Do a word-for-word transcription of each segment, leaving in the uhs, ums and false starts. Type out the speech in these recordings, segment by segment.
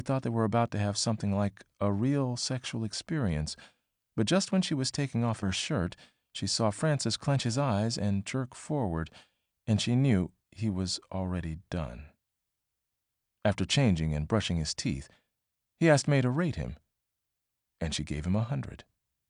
thought they were about to have something like a real sexual experience, but just when she was taking off her shirt, she saw Francis clench his eyes and jerk forward, and she knew he was already done. After changing and brushing his teeth, he asked May to rate him, and she gave him a hundred.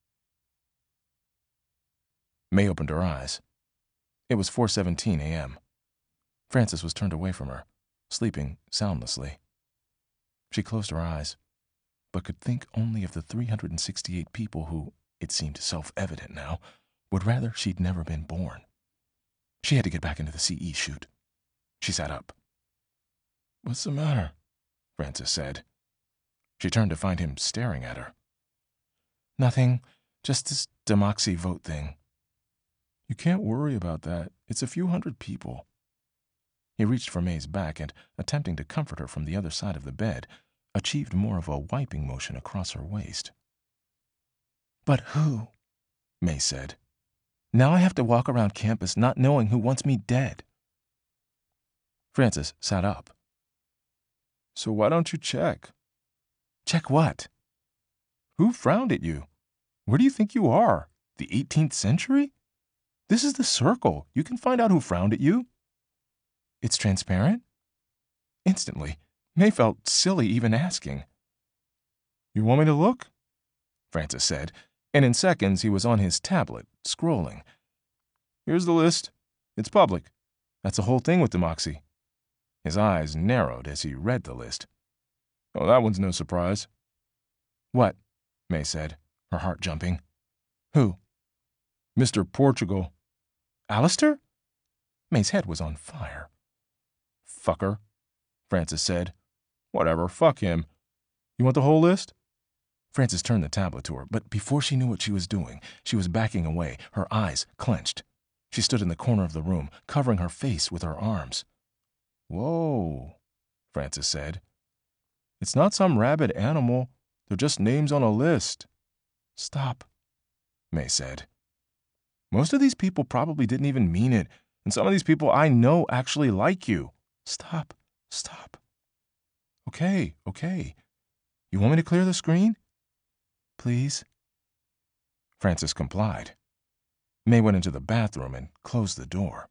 May opened her eyes. It was four seventeen a m Francis was turned away from her, sleeping soundlessly. She closed her eyes, but could think only of the three hundred sixty-eight people who, it seemed self-evident now, would rather she'd never been born. She had to get back into the C E chute. She sat up. "What's the matter?" Francis said. She turned to find him staring at her. "Nothing, just this Demoxy vote thing." "You can't worry about that. It's a few hundred people." He reached for May's back and, attempting to comfort her from the other side of the bed, achieved more of a wiping motion across her waist. "But who?" May said. "Now I have to walk around campus not knowing who wants me dead." Francis sat up. "So why don't you check?" "Check what?" "Who frowned at you? Where do you think you are? The eighteenth century? This is the Circle. You can find out who frowned at you." "It's transparent?" Instantly, May felt silly even asking. "You want me to look?" Francis said, and in seconds he was on his tablet, scrolling. "Here's the list. It's public. That's the whole thing with Demoxy." His eyes narrowed as he read the list. "Oh, that one's no surprise." "What?" May said, her heart jumping. "Who?" "Mister Portugal." "Alistair?" May's head was on fire. "Fucker," Francis said. "Whatever, fuck him. You want the whole list?" Francis turned the tablet to her, but before she knew what she was doing, she was backing away, her eyes clenched. She stood in the corner of the room, covering her face with her arms. "Whoa," Francis said. "It's not some rabid animal. They're just names on a list." "Stop," May said. "Most of these people probably didn't even mean it, and some of these people I know actually like you." "Stop, stop." "Okay, okay. You want me to clear the screen?" "Please." Francis complied. May went into the bathroom and closed the door.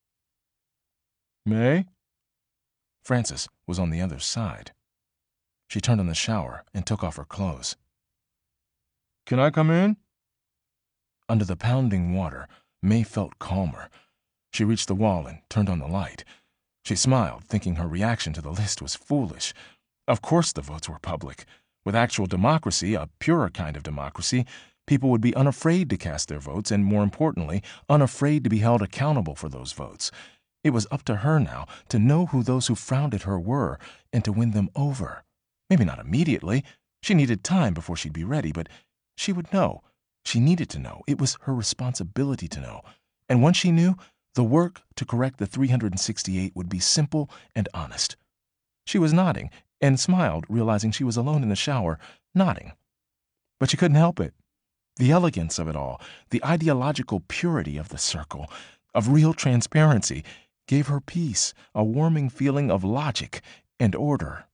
"May?" Francis was on the other side. She turned on the shower and took off her clothes. "Can I come in?" Under the pounding water, May felt calmer. She reached the wall and turned on the light. She smiled, thinking her reaction to the list was foolish. Of course the votes were public. With actual democracy, a purer kind of democracy, people would be unafraid to cast their votes and, more importantly, unafraid to be held accountable for those votes. It was up to her now to know who those who frowned at her were and to win them over. Maybe not immediately. She needed time before she'd be ready, but she would know. She needed to know. It was her responsibility to know. And once she knew, the work to correct the three hundred sixty-eight would be simple and honest. She was nodding and smiled, realizing she was alone in the shower, nodding. But she couldn't help it. The elegance of it all, the ideological purity of the Circle, of real transparency, gave her peace, a warming feeling of logic and order.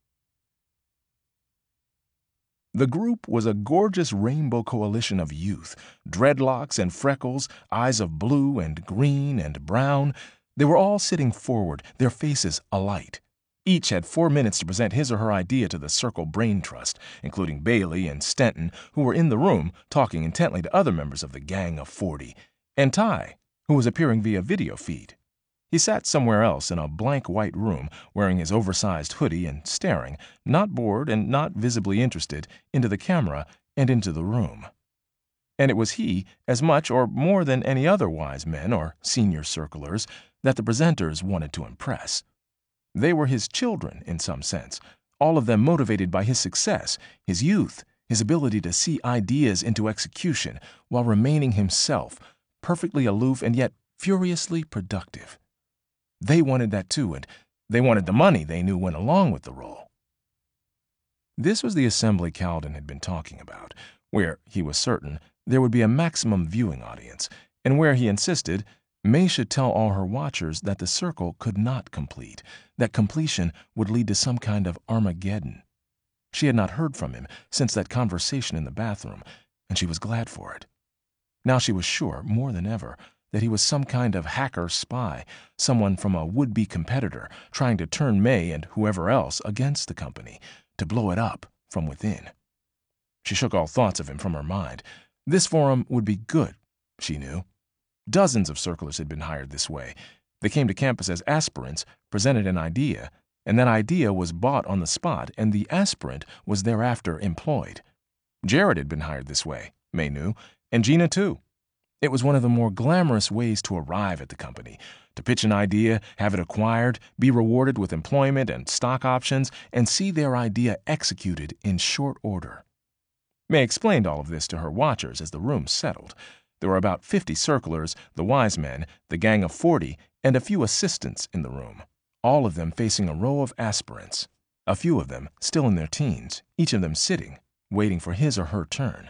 The group was a gorgeous rainbow coalition of youth, dreadlocks and freckles, eyes of blue and green and brown. They were all sitting forward, their faces alight. Each had four minutes to present his or her idea to the Circle Brain Trust, including Bailey and Stenton, who were in the room talking intently to other members of the Gang of Forty, and Ty, who was appearing via video feed. He sat somewhere else in a blank white room, wearing his oversized hoodie and staring, not bored and not visibly interested, into the camera and into the room. And it was he, as much or more than any other wise men or senior circlers, that the presenters wanted to impress. They were his children, in some sense, all of them motivated by his success, his youth, his ability to see ideas into execution while remaining himself, perfectly aloof and yet furiously productive. They wanted that too, and they wanted the money they knew went along with the role. This was the assembly Caldon had been talking about, where, he was certain, there would be a maximum viewing audience, and where, he insisted, May should tell all her watchers that the Circle could not complete, that completion would lead to some kind of Armageddon. She had not heard from him since that conversation in the bathroom, and she was glad for it. Now she was sure, more than ever, that he was some kind of hacker spy, someone from a would-be competitor trying to turn May and whoever else against the company, to blow it up from within. She shook all thoughts of him from her mind. This forum would be good, she knew. Dozens of circlers had been hired this way. They came to campus as aspirants, presented an idea, and that idea was bought on the spot, and the aspirant was thereafter employed. Jared had been hired this way, May knew, and Gina too. It was one of the more glamorous ways to arrive at the company, to pitch an idea, have it acquired, be rewarded with employment and stock options, and see their idea executed in short order. May explained all of this to her watchers as the room settled. There were about fifty circlers, the wise men, the gang of forty, and a few assistants in the room, all of them facing a row of aspirants, a few of them still in their teens, each of them sitting, waiting for his or her turn.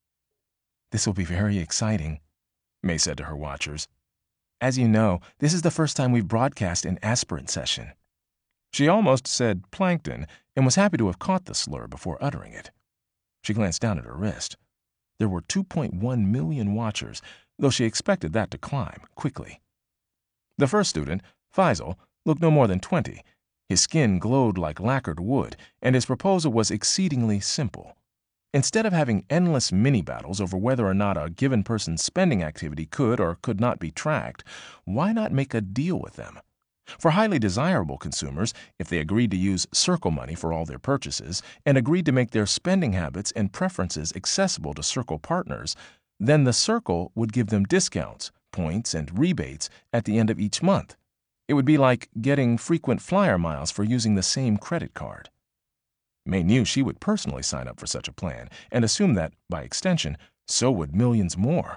"This will be very exciting," May said to her watchers. "As you know, this is the first time we've broadcast an aspirant session." She almost said plankton and was happy to have caught the slur before uttering it. She glanced down at her wrist. There were two point one million watchers, though she expected that to climb quickly. The first student, Faisal, looked no more than twenty. His skin glowed like lacquered wood, and his proposal was exceedingly simple. Instead of having endless mini-battles over whether or not a given person's spending activity could or could not be tracked, why not make a deal with them? For highly desirable consumers, if they agreed to use Circle money for all their purchases and agreed to make their spending habits and preferences accessible to Circle partners, then the Circle would give them discounts, points, and rebates at the end of each month. It would be like getting frequent flyer miles for using the same credit card. May knew she would personally sign up for such a plan and assumed that, by extension, so would millions more.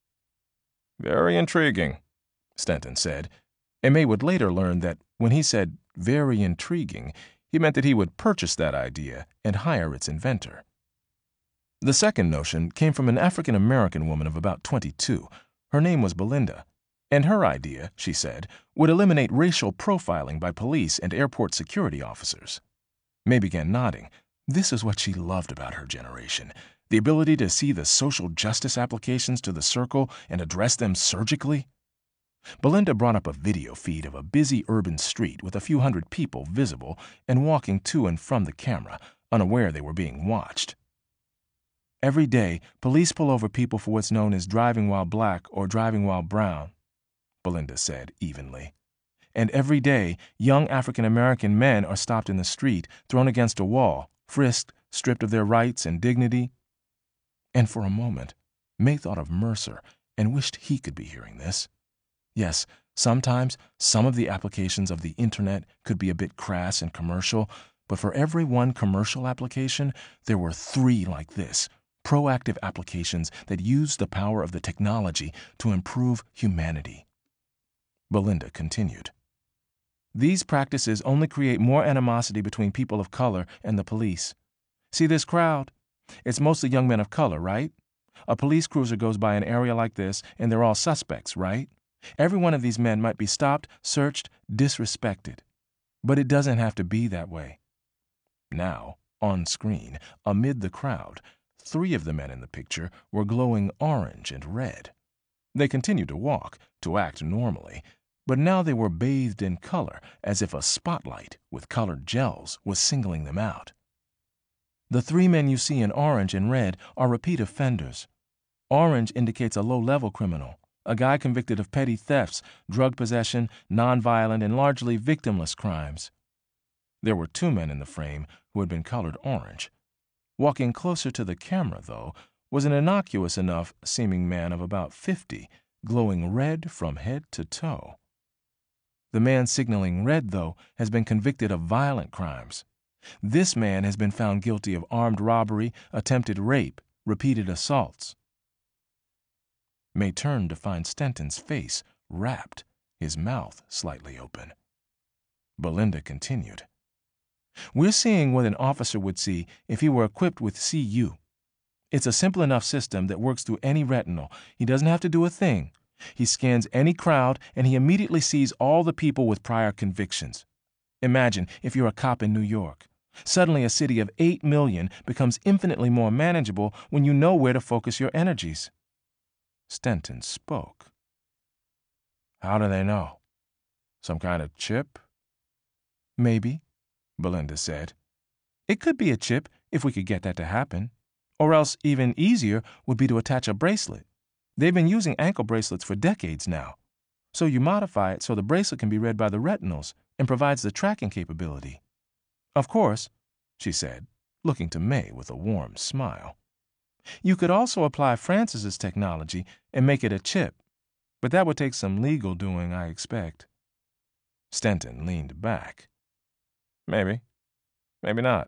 "Very intriguing," Stenton said, and May would later learn that when he said very intriguing, he meant that he would purchase that idea and hire its inventor. The second notion came from an African-American woman of about twenty-two. Her name was Belinda, and her idea, she said, would eliminate racial profiling by police and airport security officers. May began nodding. This is what she loved about her generation, the ability to see the social justice applications to the Circle and address them surgically. Belinda brought up a video feed of a busy urban street with a few hundred people visible and walking to and from the camera, unaware they were being watched. "Every day, police pull over people for what's known as driving while black or driving while brown," Belinda said evenly. "And every day, young African-American men are stopped in the street, thrown against a wall, frisked, stripped of their rights and dignity." And for a moment, May thought of Mercer and wished he could be hearing this. Yes, sometimes some of the applications of the Internet could be a bit crass and commercial, but for every one commercial application, there were three like this, proactive applications that used the power of the technology to improve humanity. Belinda continued. "These practices only create more animosity between people of color and the police. See this crowd? It's mostly young men of color, right? A police cruiser goes by an area like this, and they're all suspects, right? Every one of these men might be stopped, searched, disrespected. But it doesn't have to be that way." Now, on screen, amid the crowd, three of the men in the picture were glowing orange and red. They continued to walk, to act normally, but now they were bathed in color, as if a spotlight with colored gels was singling them out. "The three men you see in orange and red are repeat offenders. Orange indicates a low-level criminal, a guy convicted of petty thefts, drug possession, nonviolent, and largely victimless crimes." There were two men in the frame who had been colored orange. Walking closer to the camera, though, was an innocuous enough seeming man of about fifty, glowing red from head to toe. The man signaling red, though, has been convicted of violent crimes. This man has been found guilty of armed robbery, attempted rape, repeated assaults. May turned to find Stenton's face rapt, his mouth slightly open. Belinda continued. "We're seeing what an officer would see if he were equipped with C U. It's a simple enough system that works through any retinal. He doesn't have to do a thing. He scans any crowd, and he immediately sees all the people with prior convictions. Imagine if you're a cop in New York. Suddenly, a city of eight million becomes infinitely more manageable when you know where to focus your energies. Stenton spoke. How do they know? Some kind of chip? Maybe, Belinda said. It could be a chip if we could get that to happen. Or else, even easier would be to attach a bracelet. They've been using ankle bracelets for decades now. So you modify it so the bracelet can be read by the retinals and provides the tracking capability. Of course, she said, looking to May with a warm smile. You could also apply Francis's technology and make it a chip, but that would take some legal doing, I expect. Stenton leaned back. Maybe. Maybe not.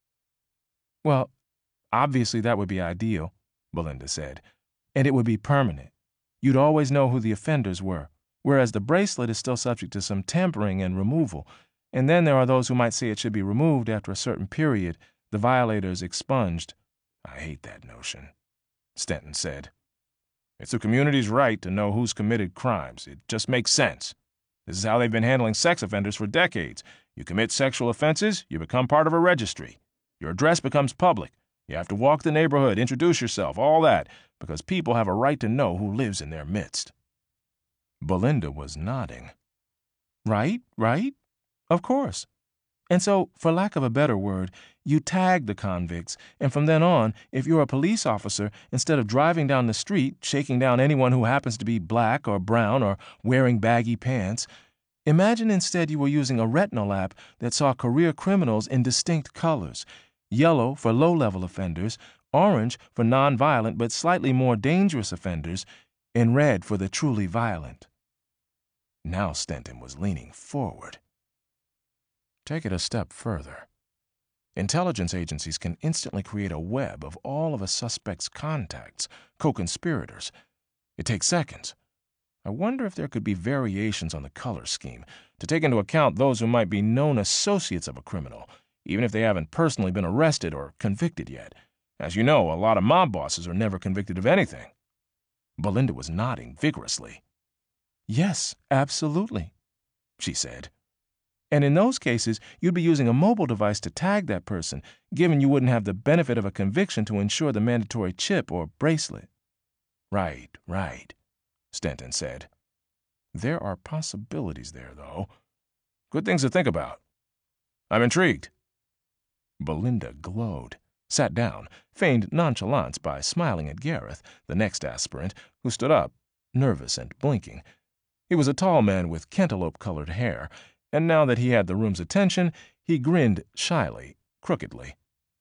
Well, obviously that would be ideal, Belinda said, and it would be permanent. You'd always know who the offenders were, whereas the bracelet is still subject to some tampering and removal, and then there are those who might say it should be removed after a certain period, the violators expunged. I hate that notion, Stenton said. It's the community's right to know who's committed crimes. It just makes sense. This is how they've been handling sex offenders for decades. You commit sexual offenses, you become part of a registry. Your address becomes public. You have to walk the neighborhood, introduce yourself, all that, because people have a right to know who lives in their midst. Belinda was nodding. Right, right? Of course. And so, for lack of a better word, you tag the convicts, and from then on, if you're a police officer, instead of driving down the street, shaking down anyone who happens to be black or brown or wearing baggy pants, imagine instead you were using a retinal app that saw career criminals in distinct colors: yellow for low-level offenders, orange for non-violent but slightly more dangerous offenders, and red for the truly violent. Now Stenton was leaning forward. Take it a step further. Intelligence agencies can instantly create a web of all of a suspect's contacts, co-conspirators. It takes seconds. I wonder if there could be variations on the color scheme to take into account those who might be known associates of a criminal, even if they haven't personally been arrested or convicted yet. As you know, a lot of mob bosses are never convicted of anything. Belinda was nodding vigorously. Yes, absolutely, she said. And in those cases, you'd be using a mobile device to tag that person, given you wouldn't have the benefit of a conviction to ensure the mandatory chip or bracelet. Right, right, Stenton said. There are possibilities there, though. Good things to think about. I'm intrigued. Belinda glowed, sat down, feigned nonchalance by smiling at Gareth, the next aspirant, who stood up, nervous and blinking. He was a tall man with cantaloupe-colored hair, and now that he had the room's attention, he grinned shyly, crookedly.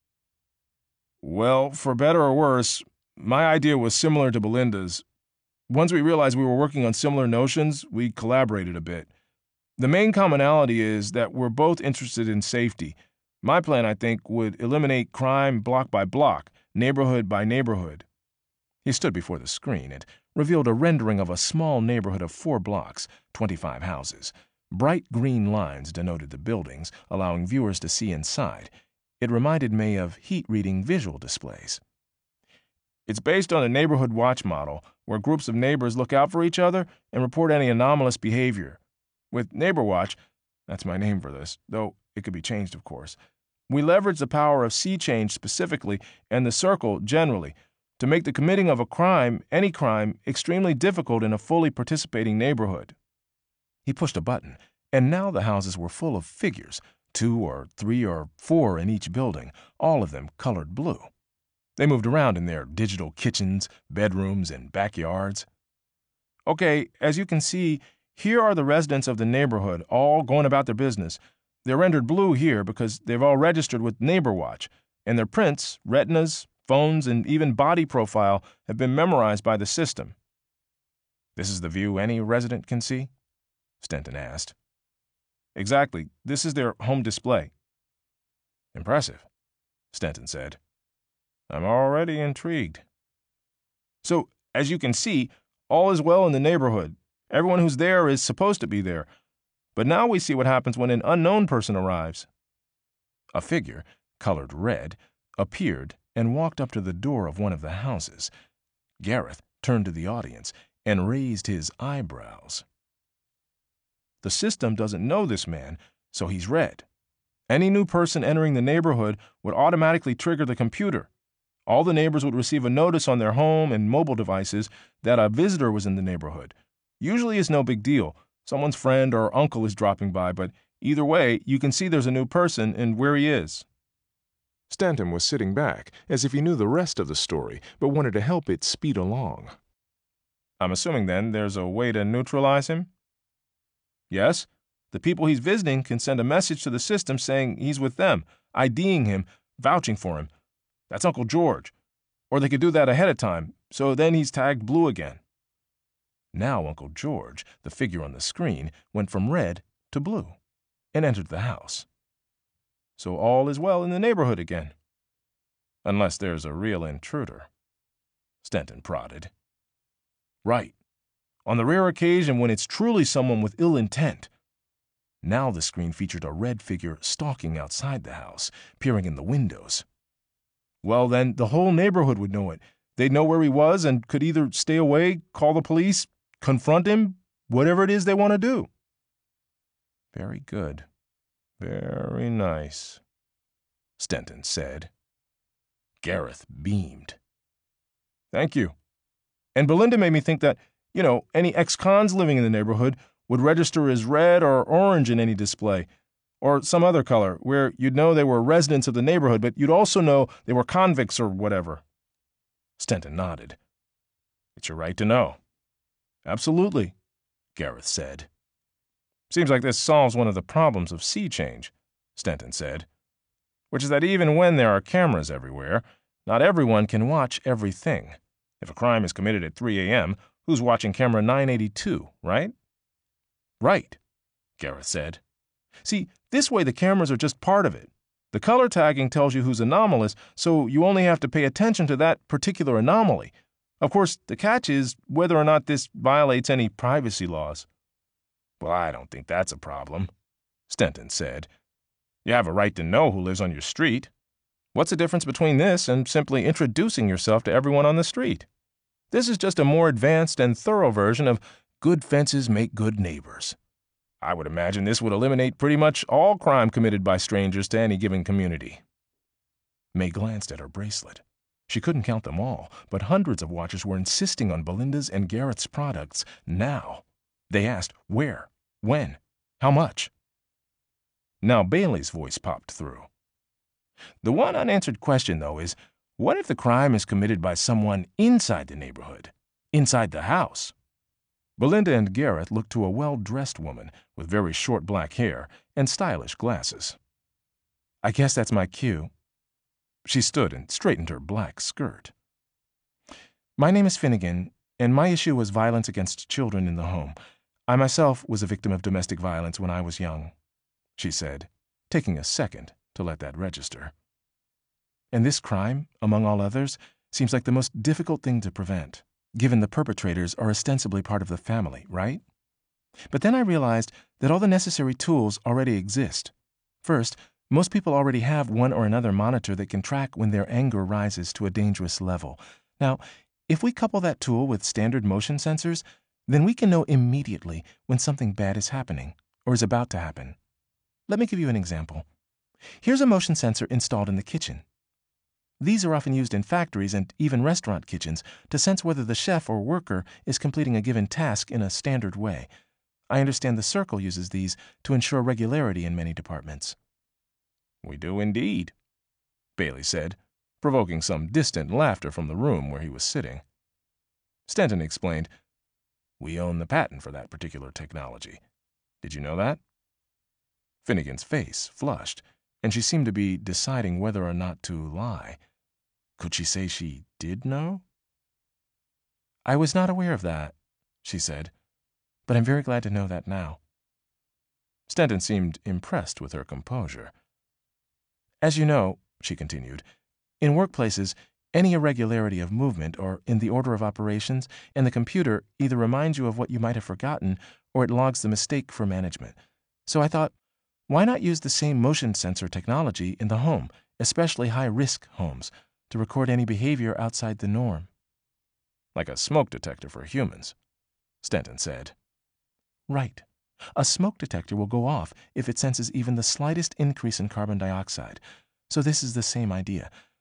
Well, for better or worse, my idea was similar to Belinda's. Once we realized we were working on similar notions, we collaborated a bit. The main commonality is that we're both interested in safety. My plan, I think, would eliminate crime block by block, neighborhood by neighborhood. He stood before the screen and revealed a rendering of a small neighborhood of four blocks, twenty-five houses. Bright green lines denoted the buildings, allowing viewers to see inside. It reminded May of heat-reading visual displays. It's based on a neighborhood watch model, where groups of neighbors look out for each other and report any anomalous behavior. With Neighbor Watch, that's my name for this, though it could be changed, of course, we leverage the power of sea change specifically and the circle generally to make the committing of a crime, any crime, extremely difficult in a fully participating neighborhood. He pushed a button, and now the houses were full of figures, two or three or four in each building, all of them colored blue. They moved around in their digital kitchens, bedrooms, and backyards. Okay, as you can see, here are the residents of the neighborhood, all going about their business. They're rendered blue here because they've all registered with Neighbor Watch, and their prints, retinas, phones, and even body profile have been memorized by the system. This is the view any resident can see? Stenton asked. Exactly. This is their home display. Impressive, Stenton said. I'm already intrigued. So, as you can see, all is well in the neighborhood. Everyone who's there is supposed to be there. But now we see what happens when an unknown person arrives. A figure, colored red, appeared and walked up to the door of one of the houses. Gareth turned to the audience and raised his eyebrows. The system doesn't know this man, so he's red. Any new person entering the neighborhood would automatically trigger the computer. All the neighbors would receive a notice on their home and mobile devices that a visitor was in the neighborhood. Usually it's no big deal. Someone's friend or uncle is dropping by, but either way, you can see there's a new person and where he is. Stanton was sitting back, as if he knew the rest of the story, but wanted to help it speed along. I'm assuming, then, there's a way to neutralize him? Yes. The people he's visiting can send a message to the system saying he's with them, IDing him, vouching for him. That's Uncle George. Or they could do that ahead of time, so then he's tagged blue again. Now Uncle George, the figure on the screen, went from red to blue and entered the house. So all is well in the neighborhood again. Unless there's a real intruder. Stanton prodded. Right. On the rare occasion when it's truly someone with ill intent. Now the screen featured a red figure stalking outside the house, peering in the windows. Well, then the whole neighborhood would know it. They'd know where he was and could either stay away, call the police, confront him, whatever it is they want to do. Very good. Very nice, Stanton said. Gareth beamed. Thank you. And Belinda made me think that, you know, any ex-cons living in the neighborhood would register as red or orange in any display, or some other color, where you'd know they were residents of the neighborhood, but you'd also know they were convicts or whatever. Stanton nodded. It's your right to know. Absolutely, Gareth said. Seems like this solves one of the problems of sea change, Stanton said, which is that even when there are cameras everywhere, not everyone can watch everything. If a crime is committed at three a m, who's watching camera nine eighty-two, right? Right, Gareth said. See, this way the cameras are just part of it. The color tagging tells you who's anomalous, so you only have to pay attention to that particular anomaly. Of course, the catch is whether or not this violates any privacy laws. Well, I don't think that's a problem, Stanton said. You have a right to know who lives on your street. What's the difference between this and simply introducing yourself to everyone on the street? This is just a more advanced and thorough version of good fences make good neighbors. I would imagine this would eliminate pretty much all crime committed by strangers to any given community. May glanced at her bracelet. She couldn't count them all, but hundreds of watchers were insisting on Belinda's and Gareth's products now. They asked where, when, how much. Now Bailey's voice popped through. The one unanswered question, though, is what if the crime is committed by someone inside the neighborhood, inside the house? Belinda and Gareth looked to a well-dressed woman with very short black hair and stylish glasses. I guess that's my cue. She stood and straightened her black skirt. My name is Finnegan, and my issue was violence against children in the home. I myself was a victim of domestic violence when I was young, she said, taking a second to let that register. And this crime, among all others, seems like the most difficult thing to prevent, given the perpetrators are ostensibly part of the family, right? But then I realized that all the necessary tools already exist. First, most people already have one or another monitor that can track when their anger rises to a dangerous level. Now, if we couple that tool with standard motion sensors, then we can know immediately when something bad is happening or is about to happen. Let me give you an example. Here's a motion sensor installed in the kitchen. These are often used in factories and even restaurant kitchens to sense whether the chef or worker is completing a given task in a standard way. I understand the Circle uses these to ensure regularity in many departments. We do indeed, Bailey said, provoking some distant laughter from the room where he was sitting. Stanton explained, We own the patent for that particular technology. Did you know that? Finnegan's face flushed, and she seemed to be deciding whether or not to lie. Could she say she did know? I was not aware of that, she said, but I'm very glad to know that now. Stanton seemed impressed with her composure. As you know, she continued, in workplaces, any irregularity of movement or in the order of operations, and the computer either reminds you of what you might have forgotten or it logs the mistake for management. So I thought, why not use the same motion sensor technology in the home, especially high-risk homes, to record any behavior outside the norm? Like a smoke detector for humans, Stanton said. Right. A smoke detector will go off if it senses even the slightest increase in carbon dioxide. So this is the same idea.